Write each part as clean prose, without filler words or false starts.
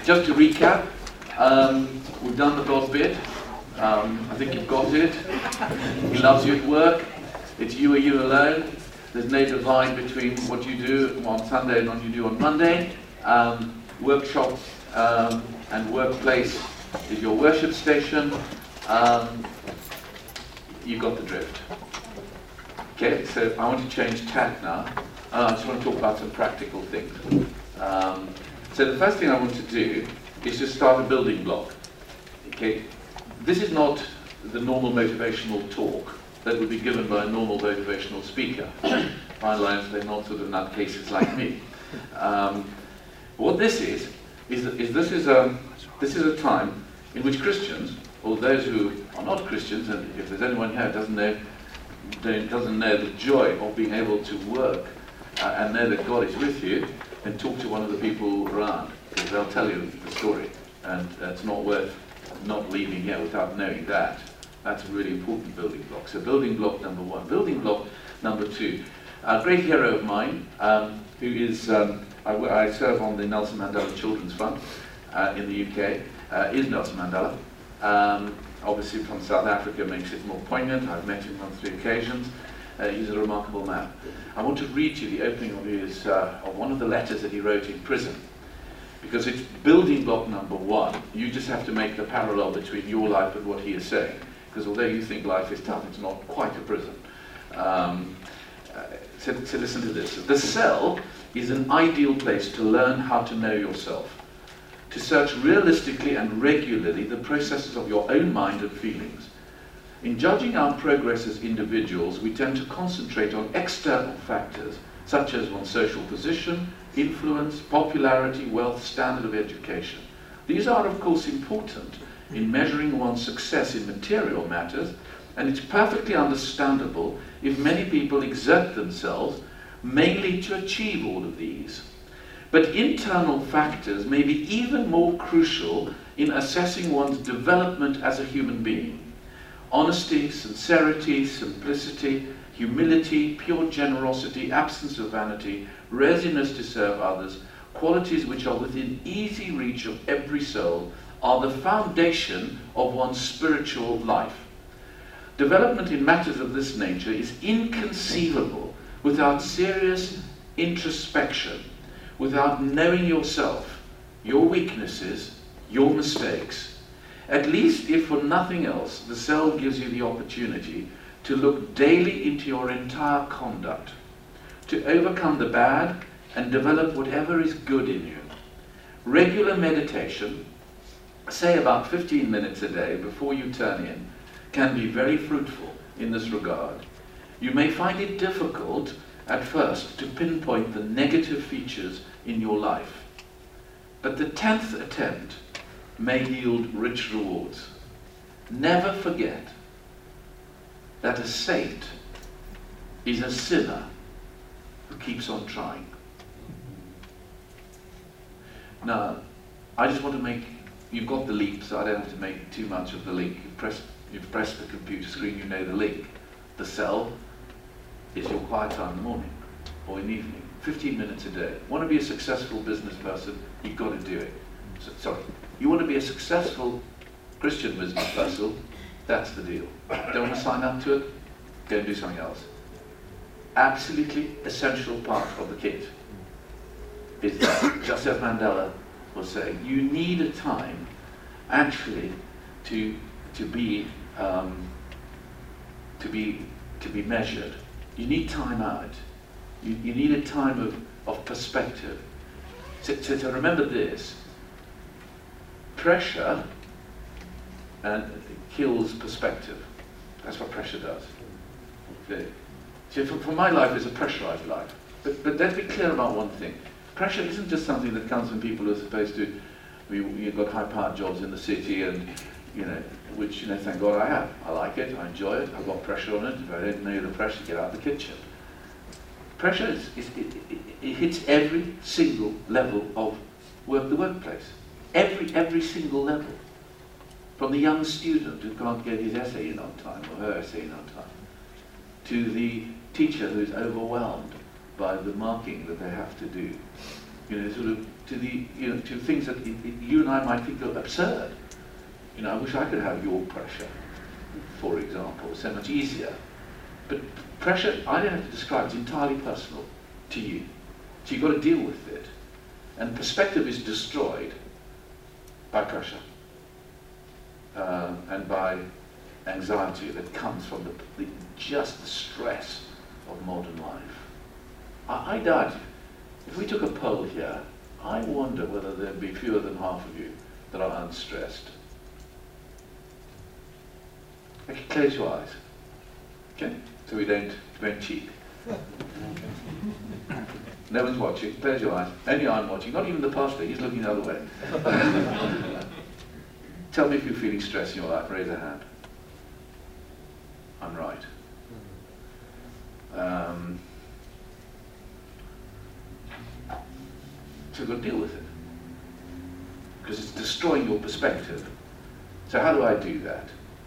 Just to recap, we've done the God bit. I think you've got it. He loves you at work. It's you or you alone. There's no divide between what you do on Sunday and what you do on Monday. Workshops and workplace is your worship station. You got the drift. Okay, so I want to change tack now. I just want to talk about some practical things. So the first thing I want to do is just start a building block. Okay, this is not the normal motivational talk that would be given by a normal motivational speaker. By and large, they're not sort of nutcases like me. What this is this is a time in which Christians, or those who are not Christians, and if there's anyone here who doesn't know the joy of being able to work and know that God is with you, then talk to one of the people around, because they'll tell you the story, and it's not worth not leaving here without knowing that. That's a really important building block. So building block number one. Building block number two. A great hero of mine, who is, I serve on the Nelson Mandela Children's Fund in the UK, is Nelson Mandela. Obviously from South Africa makes it more poignant. I've met him on 3 occasions. He's a remarkable man. I want to read you the opening of one of the letters that he wrote in prison, because it's building block number one. You just have to make the parallel between your life and what he is saying. Because although you think life is tough, it's not quite a prison. So listen to this. The cell is an ideal place to learn how to know yourself, to search realistically and regularly the processes of your own mind and feelings. In judging our progress as individuals, we tend to concentrate on external factors, such as one's social position, influence, popularity, wealth, standard of education. These are, of course, important in measuring one's success in material matters, and it's perfectly understandable if many people exert themselves mainly to achieve all of these. But internal factors may be even more crucial in assessing one's development as a human being. Honesty, sincerity, simplicity, humility, pure generosity, absence of vanity, readiness to serve others, qualities which are within easy reach of every soul, are the foundation of one's spiritual life. Development in matters of this nature is inconceivable without serious introspection, without knowing yourself, your weaknesses, your mistakes. At least if for nothing else, the cell gives you the opportunity to look daily into your entire conduct, to overcome the bad and develop whatever is good in you. Regular meditation, say about 15 minutes a day before you turn in, can be very fruitful in this regard. You may find it difficult at first to pinpoint the negative features in your life, but the 10th attempt may yield rich rewards. Never forget that a saint is a sinner who keeps on trying. Now, I just want to make, you've got the leap, so I don't have to make too much of the link. You've pressed the computer screen, you know the link. The cell is your quiet time in the morning or in the evening, 15 minutes a day. Want to be a successful business person, you've got to do it. You want to be a successful Christian business person, that's the deal. Don't want to sign up to it? Go and do something else. Absolutely essential part of the kit is that, just as Mandela was saying, you need a time actually to be measured. You need time out. You need a time of perspective. So remember this, pressure kills perspective. That's what pressure does. Okay. So for my life, it's a pressurized life. But let's be clear about one thing. Pressure isn't just something that comes from people who are supposed to, you've got high-powered jobs in the city and, which, thank God I have. I like it, I enjoy it, I've got pressure on it. If I don't know the pressure, get out of the kitchen. Pressure it hits every single level of the workplace. Every single level. From the young student who can't get his essay in on time, or her essay in on time, to the teacher who's overwhelmed by the marking that they have to do. to the to things that you and I might think are absurd. I wish I could have your pressure, for example. So much easier. But pressure, I don't have to describe. It's entirely personal to you. So you've got to deal with it. And perspective is destroyed by pressure and by anxiety that comes from just the stress of modern life. I doubt, if we took a poll here, I wonder whether there'd be fewer than half of you that are unstressed. Okay, close your eyes. Okay? So we don't cheat. No one's watching. Close your eyes. Only I'm watching. Not even the pastor. He's looking the other way. Tell me if you're feeling stress in your life. Raise a hand. I'm right. So you've got to deal with it. Because it's destroying your perspective. So how do I do that?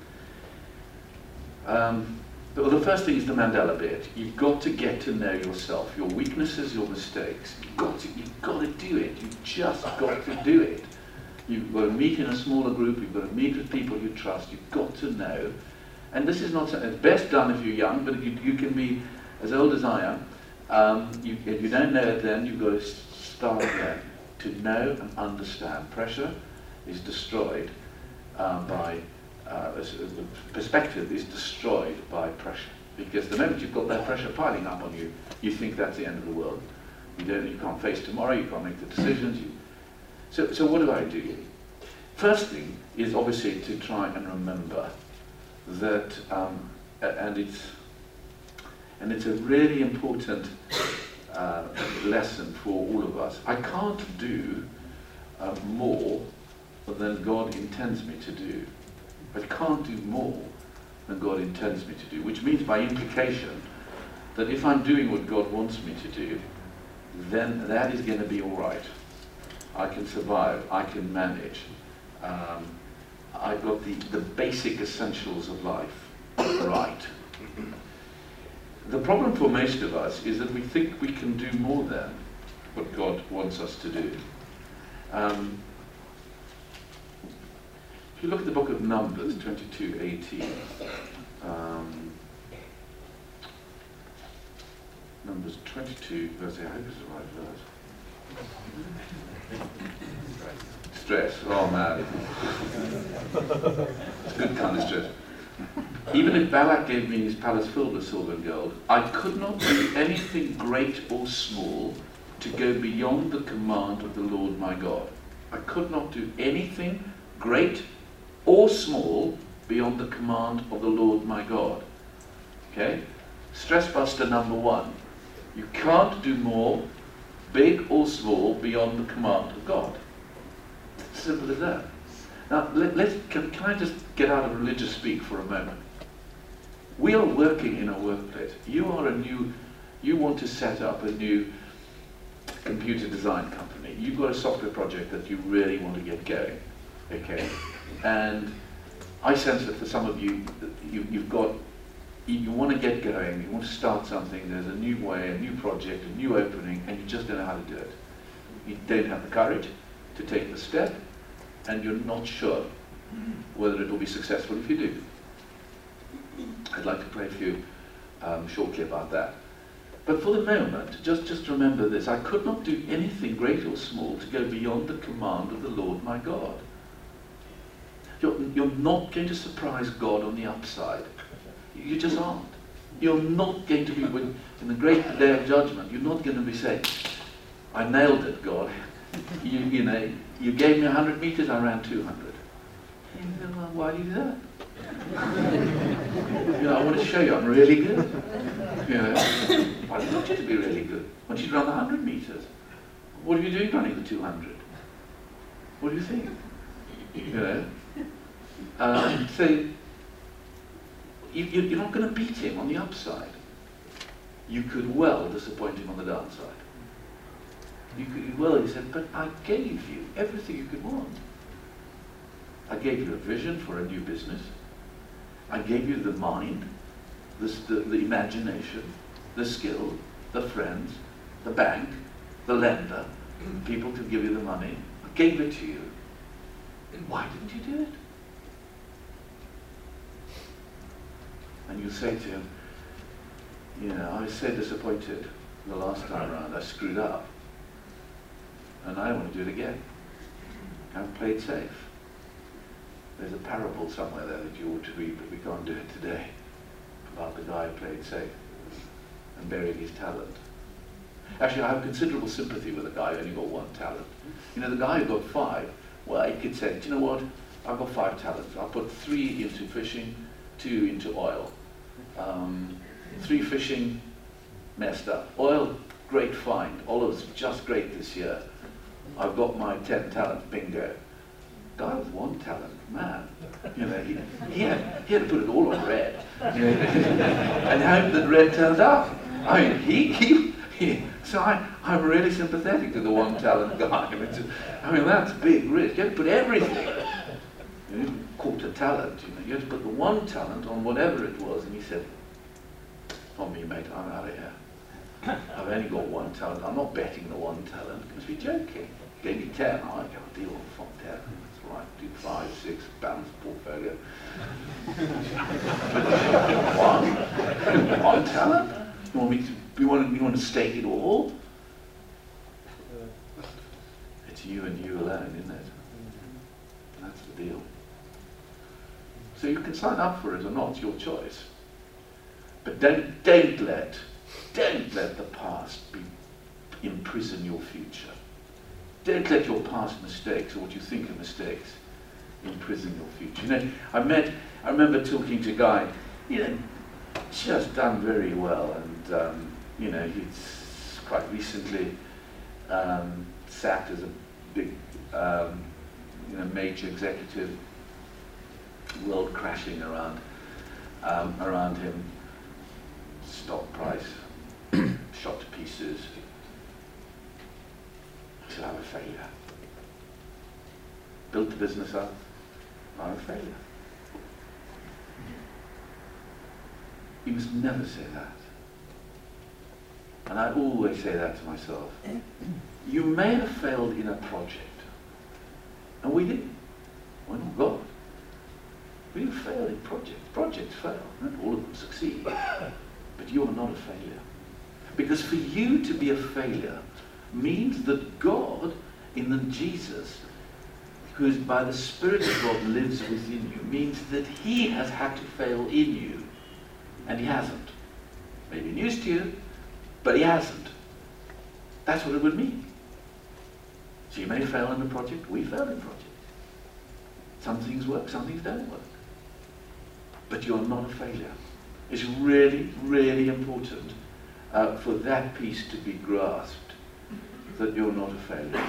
Well, the first thing is the Mandela bit. You've got to get to know yourself, your weaknesses, your mistakes. You've got to do it. You've just got to do it. You've got to meet in a smaller group. You've got to meet with people you trust. You've got to know. And this is not something that's best done if you're young, but you can be as old as I am. If you don't know it then, you've got to start again. To know and understand. Pressure is destroyed by... perspective is destroyed by pressure, because the moment you've got that pressure piling up on you, you think that's the end of the world. You can't face tomorrow. You can't make the decisions. So what do I do? First thing is obviously to try and remember that, and it's a really important lesson for all of us. I can't do more than God intends me to do. I can't do more than God intends me to do, which means by implication that if I'm doing what God wants me to do, then that is going to be all right. I can survive. I can manage. I've got the basic essentials of life right. The problem for most of us is that we think we can do more than what God wants us to do. If you look at the book of Numbers 22:18, Numbers 22, verse 8, I hope it's the right verse. Stress, oh man. It's a good kind of stress. Even if Balak gave me his palace filled with silver and gold, I could not do anything great or small to go beyond the command of the Lord my God. I could not do anything great or small beyond the command of the Lord my God. Okay? Stress buster number one. You can't do more, big or small, beyond the command of God. It's as simple as that. Now, can I just get out of religious speak for a moment? We are working in a workplace. You want to set up a new computer design company. You've got a software project that you really want to get going. Okay? And I sense that for some of you, you want to get going, you want to start something, there's a new way, a new project, a new opening, and you just don't know how to do it. You don't have the courage to take the step, and you're not sure whether it will be successful if you do. I'd like to pray for you shortly about that. But for the moment, just remember this. I could not do anything great or small to go beyond the command of the Lord my God. You're not going to surprise God on the upside. You just aren't. You're not going to be, in the great day of judgment, you're not going to be saying, I nailed it, God. You gave me 100 meters, I ran 200. Well, why do you do that? I want to show you I'm really good. I want you to be really good. I want you to run the 100 meters. What are you doing running the 200? What do you think? So you're not going to beat him on the upside. You could well disappoint him on the downside. You said, but I gave you everything you could want. I gave you a vision for a new business. I gave you the mind, the imagination, the skill, the friends, the bank, the lender. people to give you the money, gave it to you. Why didn't you do it? And you say to him, you know, I was so disappointed the last time around, I screwed up. And I want to do it again. I've played safe. There's a parable somewhere there that you ought to read, but we can't do it today, about the guy who played safe and buried his talent. Actually, I have considerable sympathy with the guy who only got one talent. You know, the guy who got 5, well, he could say, do you know what, I've got 5 talents. I'll put 3 into fishing, 2 into oil. 3 fishing, messed up. Oil, great find. Olives, just great this year. I've got my 10 talent, bingo. Guy with 1 talent, man. You know, he had to put it all on red. You know, and hope that red turned up. I mean, so I'm really sympathetic to the 1 talent guy. I mean, that's a big risk. You have to put everything. You know, quarter talent, you know. You have to put the 1 talent on whatever it was. And he said, on me, mate, I'm out of here. I've only got 1 talent. I'm not betting the 1 talent. You must be joking. Gave me 10. I can't deal from 10. That's right. Do 5, 6, balanced portfolio. 1 talent? You want to stake it all? It's you and you alone, isn't it? That's the deal. So you can sign up for it or not, it's your choice. But don't let the past imprison your future. Don't let your past mistakes or what you think are mistakes imprison your future. You know, I remember talking to a guy, you know, just done very well, and you know, he's quite recently sacked as a big, you know, major executive. World crashing around him. Stock price shot to pieces. He said, I'm a failure. Built the business up. I'm a failure. You must never say that. And I always say that to myself. You may have failed in a project. And we did. We're not God. We fail in projects. Projects fail. Not all of them succeed. But you are not a failure. Because for you to be a failure means that God, in the Jesus, who is by the Spirit of God lives within you, means that he has had to fail in you. And he hasn't. Maybe news to you, but he hasn't. That's what it would mean. So you may fail in a project, we fail in projects. Some things work, some things don't work. But you're not a failure. It's really, really important for that piece to be grasped, that you're not a failure.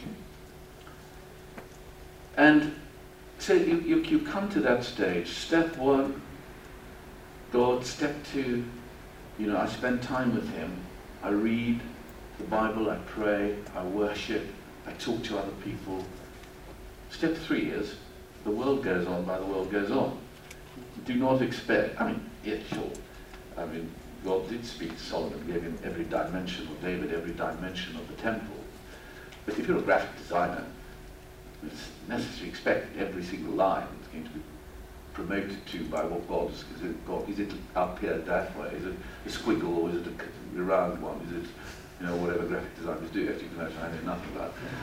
And so you come to that stage. Step 1, God. Step 2, you know, I spend time with him. I read the Bible, I pray, I worship, I talk to other people. Step 3 is, the world goes on by the world goes on. Do not expect, I mean, yeah, sure. I mean, God did speak to Solomon, gave him every dimension, or David every dimension of the temple. But if you're a graphic designer, it's necessary to expect every single line is going to be promoted to by what God is. Is it up here that way? Is it a squiggle, or is it a round one? Is it, you know, whatever graphic designers do? As you can imagine, I know nothing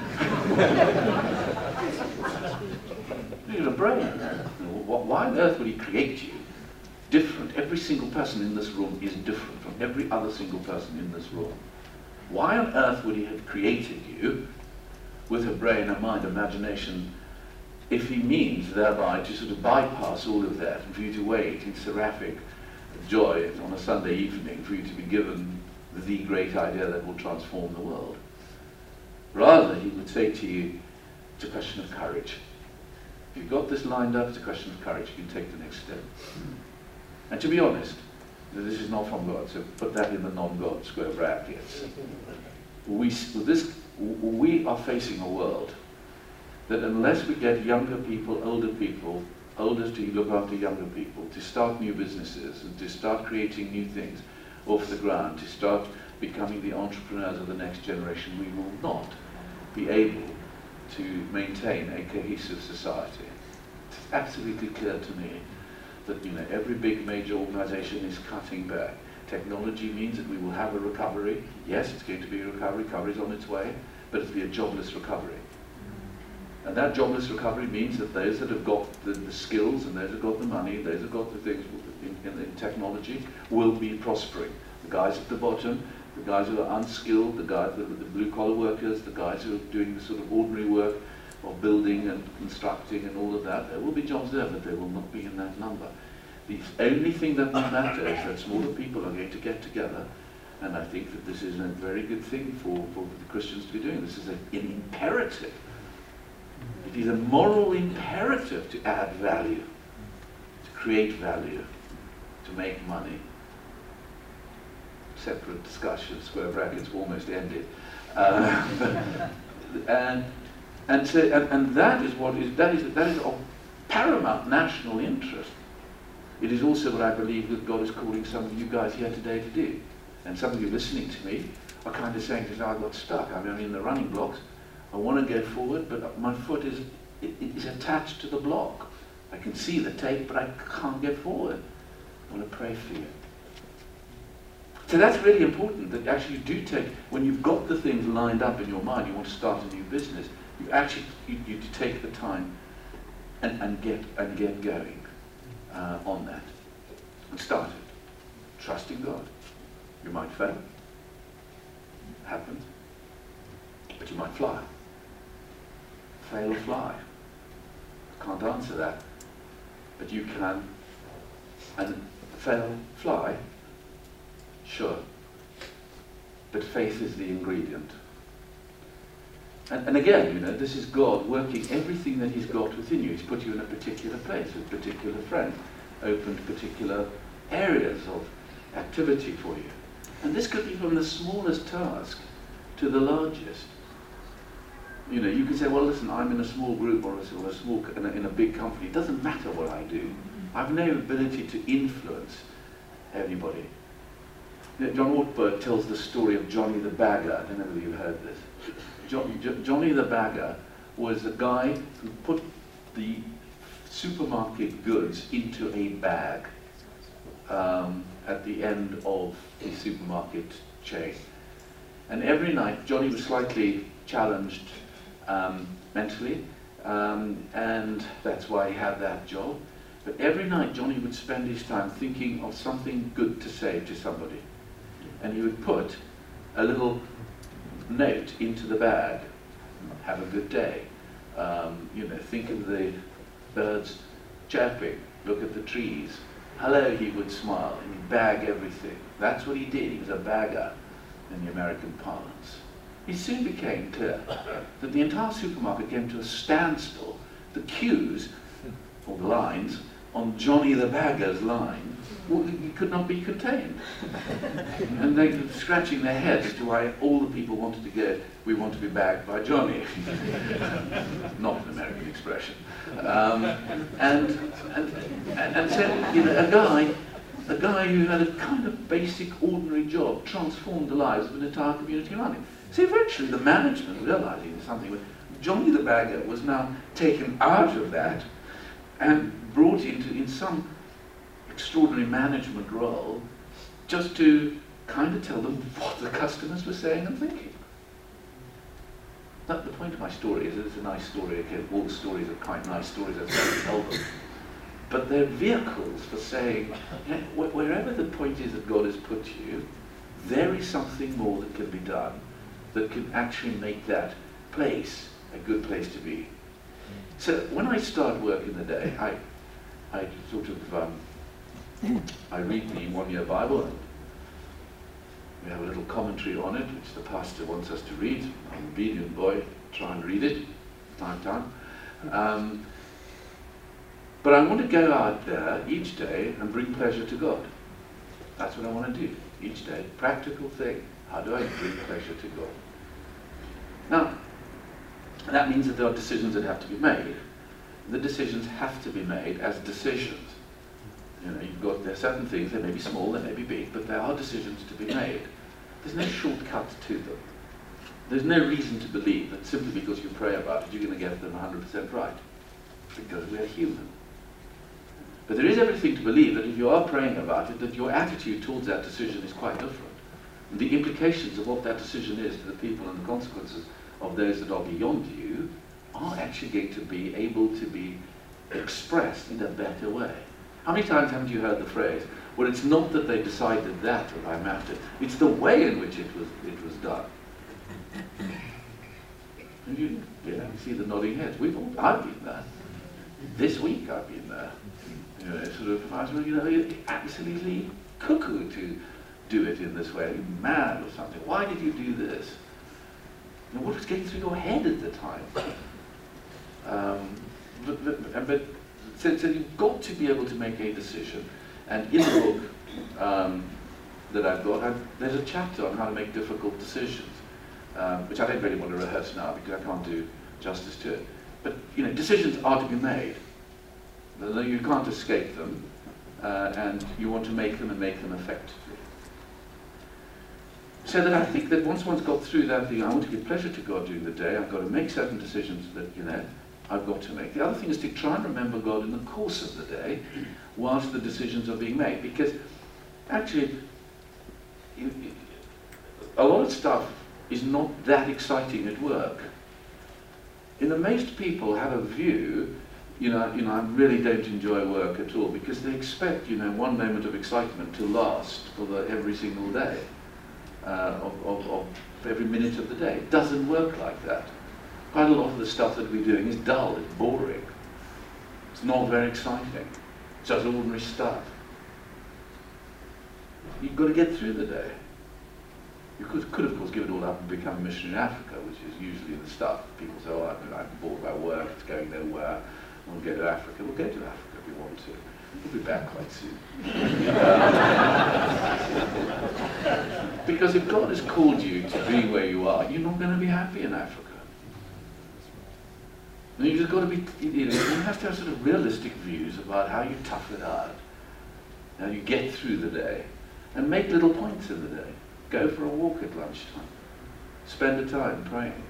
about it. You need a brain. Why on earth would he create you different? Every single person in this room is different from every other single person in this room. Why on earth would he have created you with a brain, a mind, imagination, if he means thereby to sort of bypass all of that and for you to wait in seraphic joy on a Sunday evening for you to be given the great idea that will transform the world? Rather, he would say to you, it's a question of courage. If you've got this lined up, it's a question of courage. You can take the next step. And to be honest, this is not from God, so put that in the non-God square brackets. We are facing a world that unless we get younger people, older to look after younger people, to start new businesses and to start creating new things off the ground, to start becoming the entrepreneurs of the next generation, we will not be able to maintain a cohesive society. It's absolutely clear to me that, you know, every big major organization is cutting back. Technology means that we will have a recovery. Yes, it's going to be a recovery. Recovery is on its way, but it'll be a jobless recovery. And that jobless recovery means that those that have got the skills and those that have got the money, those that have got the things in technology will be prospering. The guys at the bottom, the guys who are unskilled, the blue-collar workers, the guys who are doing the sort of ordinary work of building and constructing and all of that, there will be jobs there, but they will not be in that number. The only thing that will matter is that smaller people are going to get together, and I think that this is a very good thing for the Christians to be doing. This is an imperative. It is a moral imperative to add value, to create value, to make money. Separate discussion, square brackets almost ended. And that is of paramount national interest. It is also what I believe that God is calling some of you guys here today to do. And some of you listening to me are kind of saying, I got stuck, I'm in the running blocks. I want to go forward, but my foot is attached to the block. I can see the tape, but I can't get forward. I want to pray for you. So that's really important, that actually you do take, when you've got the things lined up in your mind, you want to start a new business, you take the time and get going on that. And start it. Trusting God. You might fail. It happens. But you might fly. Fail or fly. Can't answer that. But you can. And fail, fly, sure. But faith is the ingredient. And again, you know, this is God working everything that He's got within you. He's put you in a particular place with particular friends, opened particular areas of activity for you. And this could be from the smallest task to the largest. You know, you can say, well, listen, I'm in a small group or in a big company. It doesn't matter what I do. I have no ability to influence anybody. You know, John Ortberg tells the story of Johnny the Bagger. I don't know whether you've heard this. Johnny the Bagger was the guy who put the supermarket goods into a bag at the end of the supermarket chain. And every night, Johnny was slightly challenged mentally, and that's why he had that job. But every night, Johnny would spend his time thinking of something good to say to somebody. And he would put a little note into the bag. Have a good day. You know, think of the birds chirping. Look at the trees. Hello, he would smile, and he'd bag everything. That's what he did. He was a bagger in the American parlance. It soon became clear that the entire supermarket came to a standstill. The queues, or the lines, on Johnny the Bagger's line, could not be contained. And they were scratching their heads as to why all the people wanted to go, we want to be bagged by Johnny. Not an American expression. And so, you know, a guy who had a kind of basic, ordinary job transformed the lives of an entire community around him. So eventually the management, realizing something, Johnny the Bagger was now taken out of that and brought in some extraordinary management role just to kind of tell them what the customers were saying and thinking. But the point of my story is that it's a nice story. Okay, all the stories are quite nice stories, that's how we tell them. But they're vehicles for saying, you know, wherever the point is that God has put you, there is something more that can be done that can actually make that place a good place to be. So when I start work in the day, I sort of, I read the one-year Bible, and we have a little commentary on it, which the pastor wants us to read. I'm an obedient boy, try and read it, time to time. But I want to go out there each day and bring pleasure to God. That's what I want to do each day. Practical thing. How do I bring pleasure to God? Now, that means that there are decisions that have to be made. The decisions have to be made as decisions. You know, there are certain things, they may be small, they may be big, but there are decisions to be made. There's no shortcut to them. There's no reason to believe that simply because you pray about it, you're going to get them 100% right, because we're human. But there is everything to believe that if you are praying about it, that your attitude towards that decision is quite different. And the implications of what that decision is to the people and the consequences of those that are beyond you are actually going to be able to be expressed in a better way. How many times haven't you heard the phrase, well, it's not that they decided that or I'm after, it's the way in which it was done. And you see the nodding heads. I've been there. This week I've been there. I was absolutely cuckoo to do it in this way. Are you mad or something? Why did you do this? What was going through your head at the time? So you've got to be able to make a decision. And in the book that I've got, there's a chapter on how to make difficult decisions, which I don't really want to rehearse now because I can't do justice to it. But decisions are to be made. You can't escape them, and you want to make them and make them effectively. So that I think that once one's got through that thing, I want to give pleasure to God during the day, I've got to make certain decisions that, I've got to make. The other thing is to try and remember God in the course of the day, whilst the decisions are being made. Because, actually, a lot of stuff is not that exciting at work. Most people have a view, I really don't enjoy work at all, because they expect, one moment of excitement to last for every single day. Of every minute of the day. It doesn't work like that. Quite a lot of the stuff that we're doing is dull, it's boring. It's not very exciting. It's just ordinary stuff. You've got to get through the day. You could of course give it all up and become a missionary in Africa, which is usually the stuff. People say, I'm bored by work, it's going nowhere, I want to go to Africa. We'll go to Africa if we want to. We'll be back quite soon. Because if God has called you to be where you are, you're not going to be happy in Africa. And you've just got to be, you have to have sort of realistic views about how you tough it out, how you get through the day, and make little points in the day. Go for a walk at lunchtime. Spend the time praying.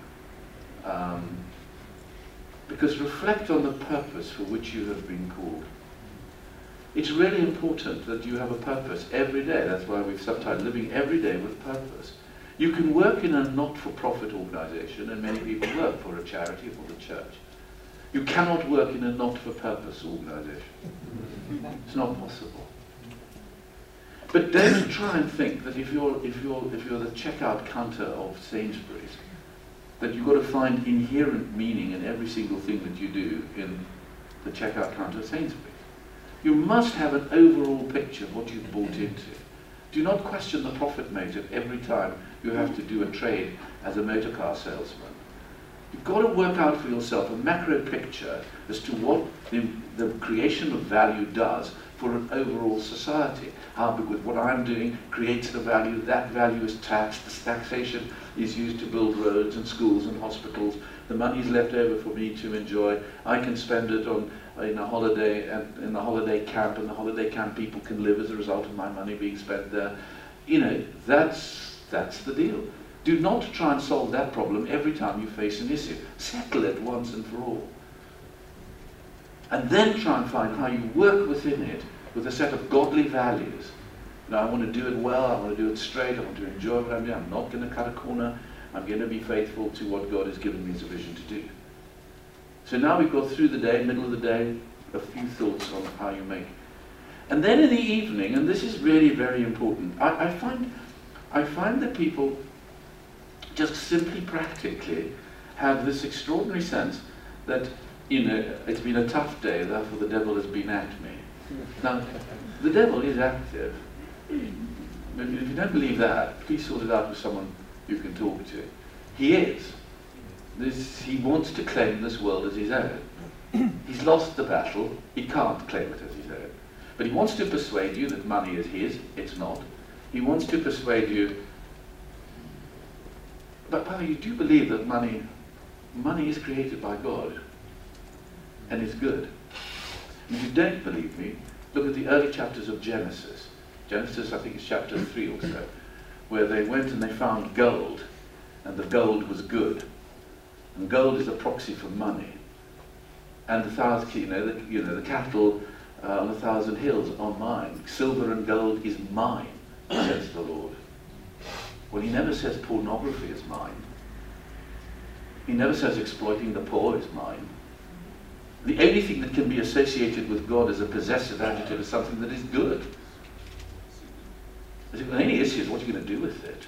Because reflect on the purpose for which you have been called. It's really important that you have a purpose every day. That's why we've subtitled Living Every Day with Purpose. You can work in a not-for-profit organization, and many people work for a charity or for the church. You cannot work in a not-for-purpose organization. It's not possible. But don't try and think that if you're the checkout counter of Sainsbury's, that you've got to find inherent meaning in every single thing that you do in the checkout counter of Sainsbury's. You must have an overall picture of what you've bought into. Do not question the profit motive every time you have to do a trade as a motor car salesman. You've got to work out for yourself a macro picture as to what the creation of value does for an overall society. How, because what I'm doing creates the value, that value is taxed, the taxation is used to build roads and schools and hospitals, the money is left over for me to enjoy, I can spend it on in a holiday and in the holiday camp, and the holiday camp people can live as a result of my money being spent there. That's the deal. Do not try and solve that problem every time you face an issue. Settle it once and for all. And then try and find how you work within it with a set of godly values. I want to do it well, I want to do it straight, I want to enjoy what I'm doing, I'm not going to cut a corner, I'm going to be faithful to what God has given me as a vision to do. So now we've got through the day, middle of the day, a few thoughts on how you make. And then in the evening, and this is really very important, I find that people just simply practically have this extraordinary sense that, it's been a tough day, therefore the devil has been at me. Now, the devil is active. If you don't believe that, please sort it out with someone you can talk to. He is. He wants to claim this world as his own. He's lost the battle, he can't claim it as his own. But he wants to persuade you that money is his, it's not. He wants to persuade you, but Father, you do believe that money is created by God, and is good. And if you don't believe me, look at the early chapters of Genesis. Genesis, I think, is chapter 3 or so, where they went and they found gold. and the gold was good. And gold is a proxy for money. And the cattle on 1,000 hills are mine. Silver and gold is mine, says the Lord. Well, he never says pornography is mine. He never says exploiting the poor is mine. The only thing that can be associated with God as a possessive adjective is something that is good. The only issue is what you're going to do with it.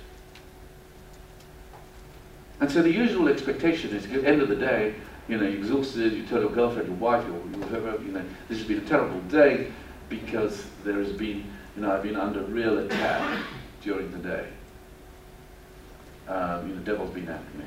And so the usual expectation is, at the end of the day, you're exhausted, you tell your girlfriend, your wife, or whoever, this has been a terrible day because there has been, I've been under real attack during the day. The devil's been at me.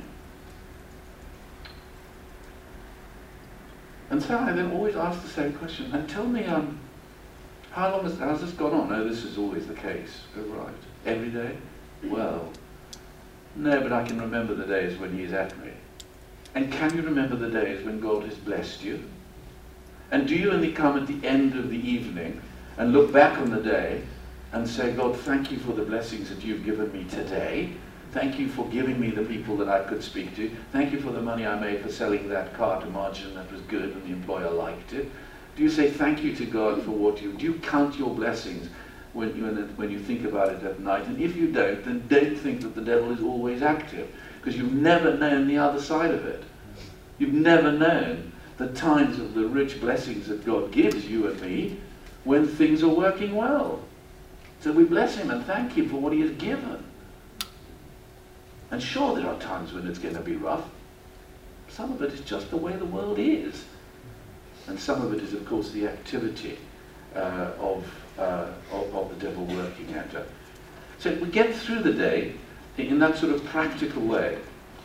And so I then always ask the same question, and tell me, how long has this gone on? No, this is always the case. Oh, right. Every day? Well, no, but I can remember the days when he's at me. And can you remember the days when God has blessed you? And do you only come at the end of the evening and look back on the day and say, God, thank you for the blessings that you've given me today. Thank you for giving me the people that I could speak to. Thank you for the money I made for selling that car to margin that was good and the employer liked it. Do you say thank you to God for what you do? You count your blessings when you think about it at night? And if you don't, then don't think that the devil is always active, because you've never known the other side of it. You've never known the times of the rich blessings that God gives you and me when things are working well. So we bless him and thank him for what he has given. And sure, there are times when it's going to be rough. Some of it is just the way the world is. And some of it is, of course, the activity of the devil working at her. So we get through the day in that sort of practical way.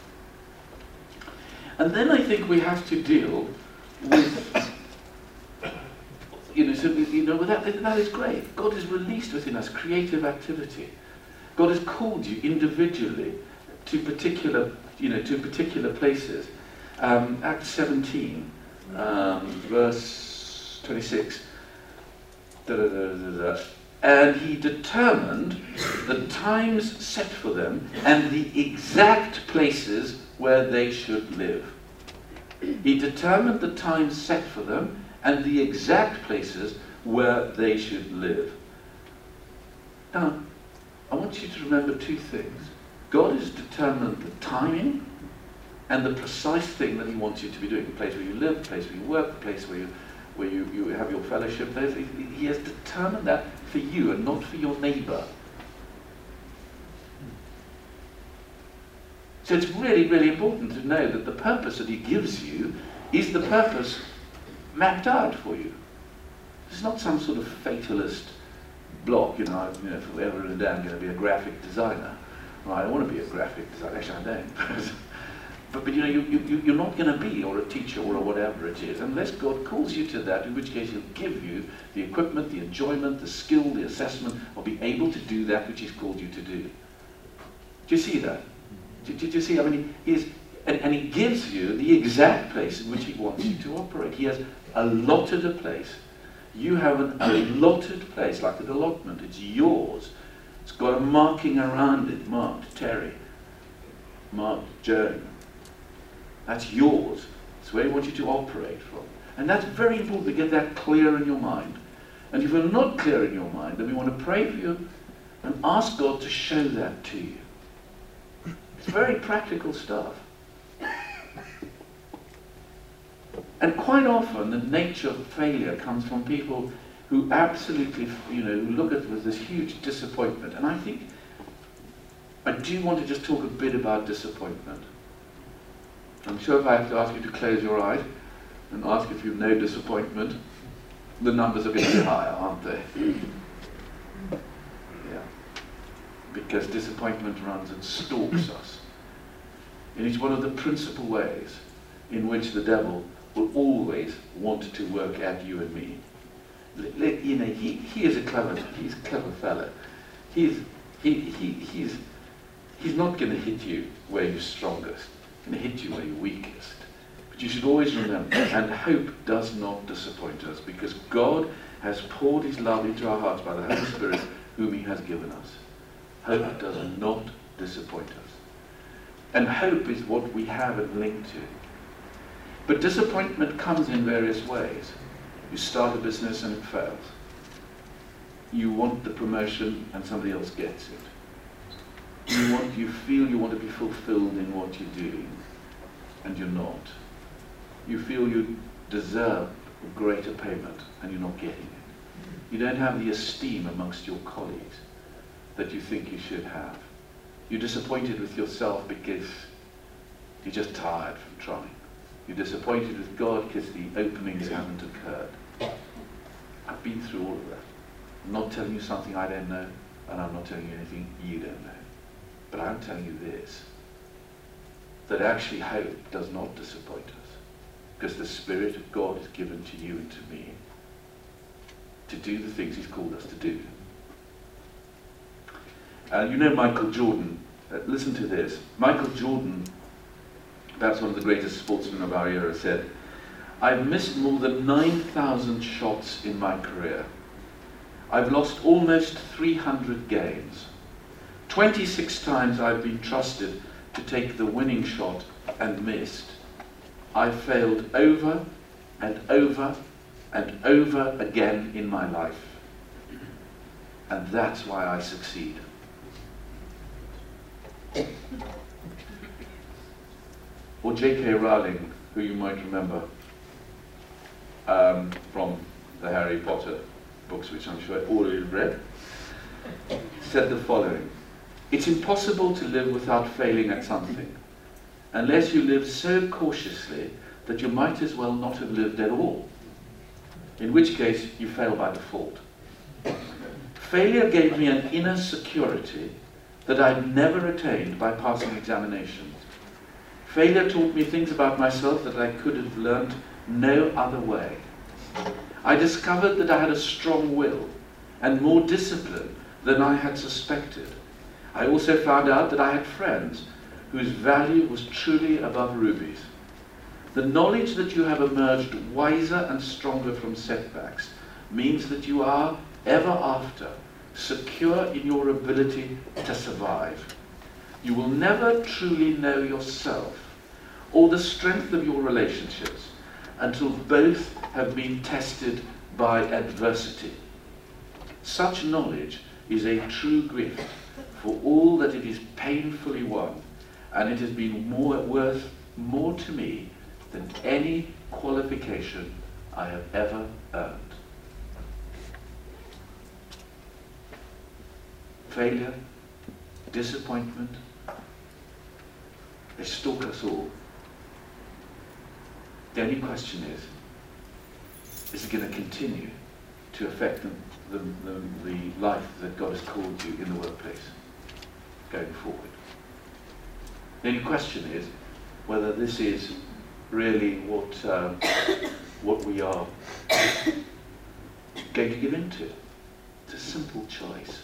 And then I think we have to deal with, that is great. God has released within us creative activity. God has called you individually to particular places. Acts 17, verse 26. And he determined the times set for them and the exact places where they should live. He determined the times set for them and the exact places where they should live. Now, I want you to remember two things. God has determined the timing and the precise thing that he wants you to be doing. The place where you live, the place where you work, the place where you have your fellowship. He has determined that for you and not for your neighbour. So it's really, really important to know that the purpose that he gives you is the purpose mapped out for you. It's not some sort of fatalist block, forever and a day I'm going to be a graphic designer. Well, I don't want to be a graphic designer. Actually, I don't. but you're not going to be, or a teacher, or whatever it is, unless God calls you to that, in which case he'll give you the equipment, the enjoyment, the skill, the assessment of being able to do that which he's called you to do. Do you see that? Do you see? I mean, and he gives you the exact place in which he wants you to operate. He has allotted a place. You have an allotted place, like an allotment. It's yours. It's got a marking around it, marked Terry, marked Joan. That's yours. It's where he wants you to operate from. And that's very important to get that clear in your mind. And if you're not clear in your mind, then we want to pray for you and ask God to show that to you. It's very practical stuff. And quite often the nature of failure comes from people who absolutely, who look at it with this huge disappointment. And I think I do want to just talk a bit about disappointment. I'm sure if I have to ask you to close your eyes and ask if you know disappointment, the numbers are going to be higher, aren't they? Yeah. Because disappointment runs and stalks us. And it's one of the principal ways in which the devil will always want to work at you and me. He is a clever fella. He's not going to hit you where you're strongest. He's going to hit you where you're weakest. But you should always remember, and hope does not disappoint us, because God has poured his love into our hearts by the Holy Spirit, whom he has given us. Hope does not disappoint us. And hope is what we have and link to. But disappointment comes in various ways. You start a business and it fails. You want the promotion and somebody else gets it. You feel you want to be fulfilled in what you're doing, and you're not. You feel you deserve a greater payment, and you're not getting it. You don't have the esteem amongst your colleagues that you think you should have. You're disappointed with yourself because you're just tired from trying. You're disappointed with God because the openings haven't occurred. I've been through all of that. I'm not telling you something I don't know, and I'm not telling you anything you don't know. But I'm telling you this, that actually hope does not disappoint us, because the Spirit of God is given to you and to me to do the things He's called us to do. You know Michael Jordan. Listen to this. Michael Jordan, perhaps one of the greatest sportsmen of our era, said, "I've missed more than 9,000 shots in my career. I've lost almost 300 games. 26 times I've been trusted to take the winning shot and missed. I've failed over and over and over again in my life. And that's why I succeed." Or J.K. Rowling, who you might remember from the Harry Potter books, which I'm sure all of you have read, said the following: "It's impossible to live without failing at something, unless you live so cautiously that you might as well not have lived at all, in which case you fail by default. Failure gave me an inner security that I'd never attained by passing examinations. Failure taught me things about myself that I could have learned no other way. I discovered that I had a strong will and more discipline than I had suspected. I also found out that I had friends whose value was truly above rubies. The knowledge that you have emerged wiser and stronger from setbacks means that you are, ever after, secure in your ability to survive. You will never truly know yourself or the strength of your relationships until both have been tested by adversity. Such knowledge is a true gift for all that it is painfully won, and it has been worth more to me than any qualification I have ever earned." Failure, disappointment, they stalk us all. The only question is it going to continue to affect the life that God has called you in the workplace going forward? The only question is whether this is really what we are going to give into. It's a simple choice.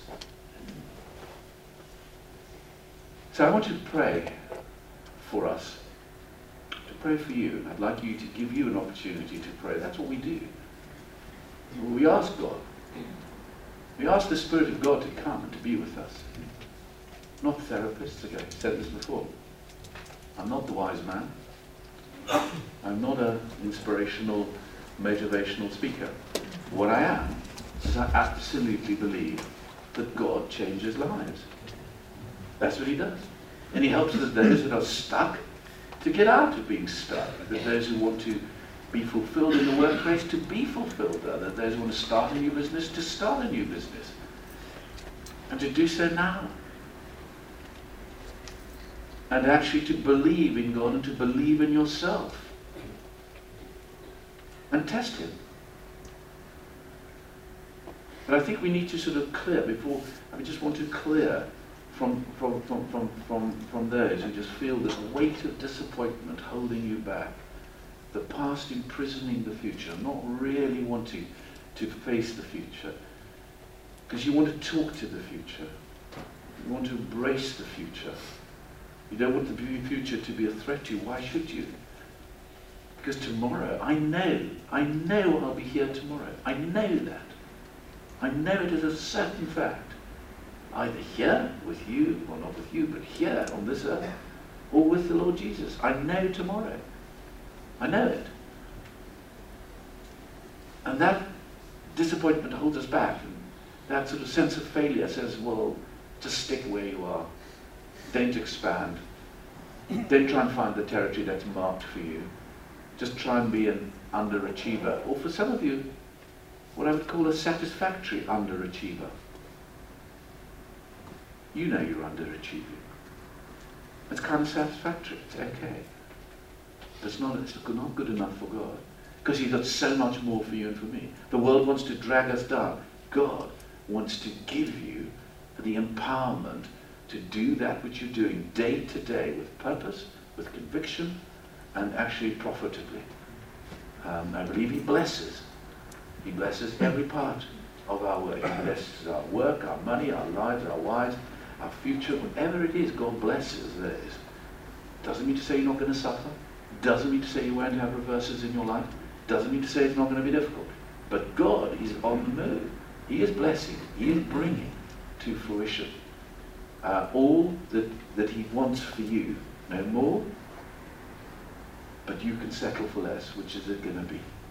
So I want to pray for us, to pray for you. I'd like you to give you an opportunity to pray. That's what we do. We ask God. We ask the Spirit of God to come and to be with us. Not therapists, okay, I've said this before. I'm not the wise man. I'm not an inspirational, motivational speaker. What I am is I absolutely believe that God changes lives. That's what He does. And He helps those that are stuck to get out of being stuck. That those who want to be fulfilled in the workplace to be fulfilled. That those who want to start a new business to start a new business. And to do so now. And actually to believe in God and to believe in yourself. And test Him. But I think we need to sort of clear before, I just want to clear from those who just feel this weight of disappointment holding you back, the past imprisoning the future, not really wanting to face the future, because you want to talk to the future, you want to embrace the future, you don't want the future to be a threat to you. Why should you? Because tomorrow, I know I'll be here tomorrow. I know that. I know it is a certain fact. Either here with you, or not with you, but here on this earth, or with the Lord Jesus. I know tomorrow. I know it. And that disappointment holds us back. And that sort of sense of failure says, well, just stick where you are. Don't expand. Don't try and find the territory that's marked for you. Just try and be an underachiever. Or for some of you, what I would call a satisfactory underachiever. You know you're underachieving. It's kind of satisfactory. It's okay. But it's not good enough for God. Because He's got so much more for you and for me. The world wants to drag us down. God wants to give you the empowerment to do that which you're doing day to day with purpose, with conviction, and actually profitably. I believe He blesses. He blesses every part of our work. He blesses our work, our money, our lives, our wives, our future. Whatever it is, God blesses theirs. Doesn't mean to say you're not going to suffer. Doesn't mean to say you won't have reverses in your life. Doesn't mean to say it's not going to be difficult. But God is on the move. He is blessing. He is bringing to fruition all that He wants for you. No more, but you can settle for less. Which is it going to be?